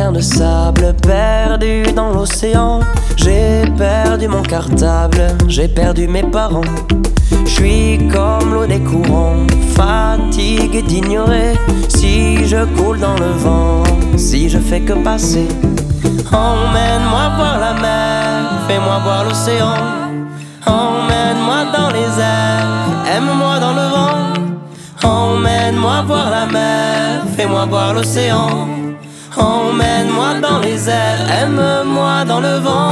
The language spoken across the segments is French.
grain de sable perdu dans l'océan. J'ai perdu mon cartable, j'ai perdu mes parents. J'suis comme l'eau des courants, fatigué d'ignorer. Si je coule dans le vent, si je fais que passer. Emmène-moi voir la mer, fais-moi voir l'océan. Emmène-moi dans les airs, aime-moi dans le vent. Emmène-moi voir la mer, fais-moi voir l'océan. Emmène-moi dans les airs, aime-moi dans le vent.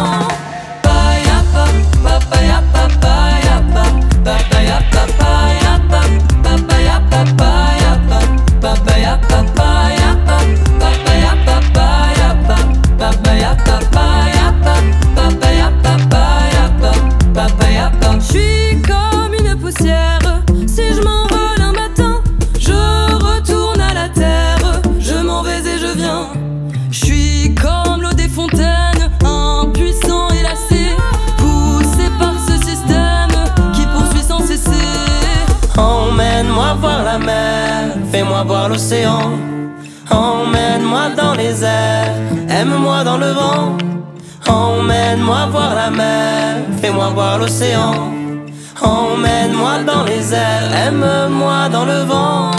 J'suis comme une poussière, si je m'envole un matin, je retourne à la terre, je m'en vais et je viens. J'suis comme l'eau des fontaines, impuissant et lassé, poussé par ce système qui poursuit sans cesser. Emmène-moi voir la mer, fais-moi voir l'océan. Emmène-moi dans les airs, aime-moi dans le vent. Emmène-moi voir la mer, fais-moi voir l'océan. Emmène-moi dans les airs, aime-moi dans le vent.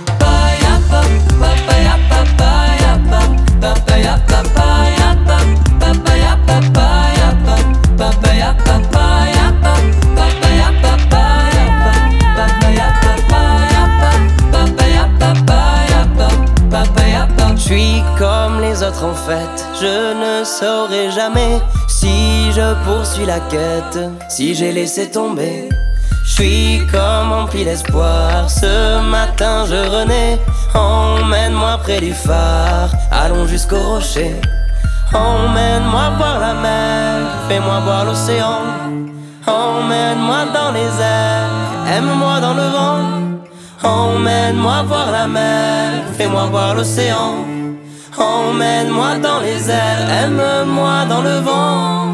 J'suis comme les autres en fait, je ne saurai jamais si je poursuis la quête, si j'ai laissé tomber. J'suis comme empli d'espoir, ce matin je renais. Emmène-moi près du phare, allons jusqu'au rocher. Emmène-moi voir la mer, fais-moi voir l'océan. Emmène-moi dans les airs, aime-moi dans le vent. Emmène-moi voir la mer, fais-moi voir l'océan. Emmène-moi dans les airs, aime-moi dans le vent.